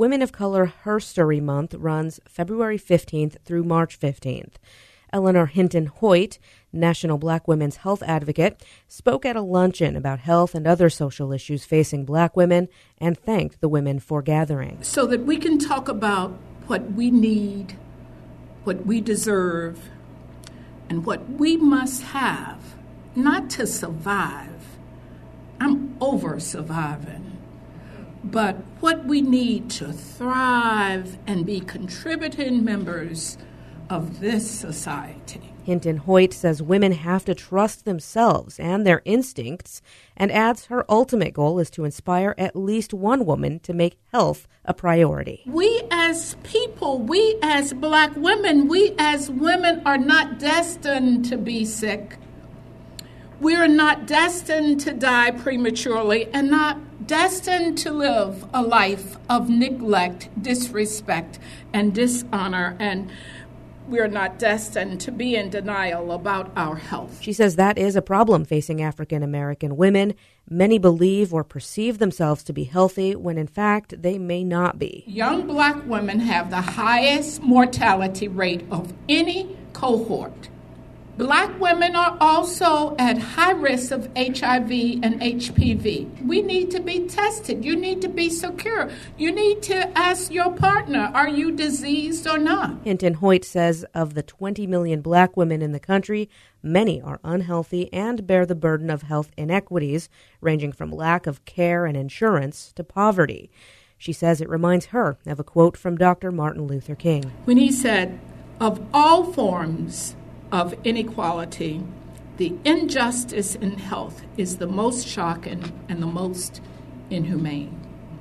Women of Color Herstory Month runs February 15th through March 15th. Eleanor Hinton Hoyt, National Black Women's Health Advocate, spoke at a luncheon about health and other social issues facing Black women and thanked the women for gathering. So that we can talk about what we need, what we deserve, and what we must have, not to survive. I'm over surviving. But what we need to thrive and be contributing members of this society. Hinton Hoyt says women have to trust themselves and their instincts, and adds her ultimate goal is to inspire at least one woman to make health a priority. We as people, we as Black women, we as women are not destined to be sick. We are not destined to die prematurely and not destined to live a life of neglect, disrespect, and dishonor, and we are not destined to be in denial about our health. She says that is a problem facing African American women. Many believe or perceive themselves to be healthy when in fact they may not be. Young Black women have the highest mortality rate of any cohort. Black women are also at high risk of HIV and HPV. We need to be tested. You need to be secure. You need to ask your partner, are you diseased or not? Hinton Hoyt says of the 20 million Black women in the country, many are unhealthy and bear the burden of health inequities, ranging from lack of care and insurance to poverty. She says it reminds her of a quote from Dr. Martin Luther King. When he said, of all forms of inequality, the injustice in health is the most shocking and the most inhumane.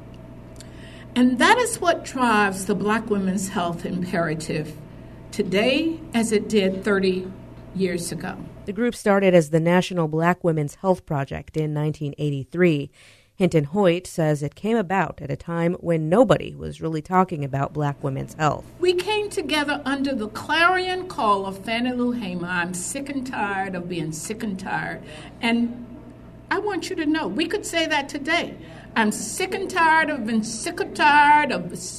And that is what drives the Black women's health imperative today as it did 30 years ago. The group started as the National Black Women's Health Project in 1983. Hinton Hoyt says it came about at a time when nobody was really talking about Black women's health. We came together under the clarion call of Fannie Lou Hamer. I'm sick and tired of being sick and tired. And I want you to know, we could say that today. I'm sick and tired of being sick and tired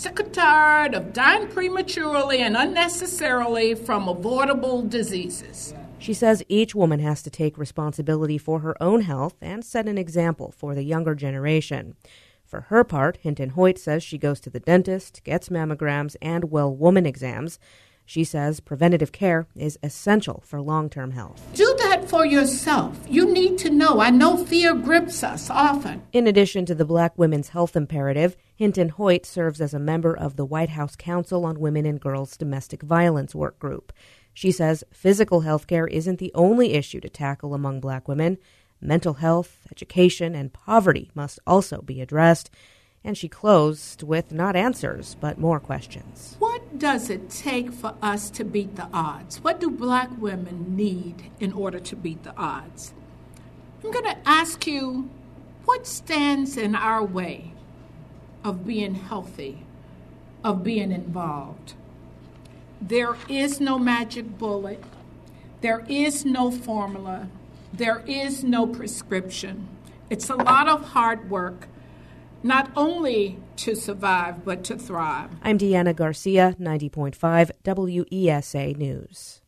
of dying prematurely and unnecessarily from avoidable diseases. She says each woman has to take responsibility for her own health and set an example for the younger generation. For her part, Hinton Hoyt says she goes to the dentist, gets mammograms, and well-woman exams. She says preventative care is essential for long-term health. Do that for yourself. You need to know. I know fear grips us often. In addition to the Black Women's Health Imperative, Hinton Hoyt serves as a member of the White House Council on Women and Girls Domestic Violence Work Group. She says physical health care isn't the only issue to tackle among Black women. Mental health, education, and poverty must also be addressed. And she closed with not answers, but more questions. What does it take for us to beat the odds? What do Black women need in order to beat the odds? I'm going to ask you, what stands in our way of being healthy, of being involved? There is no magic bullet. There is no formula. There is no prescription. It's a lot of hard work, not only to survive, but to thrive. I'm Deanna Garcia, 90.5 WESA News.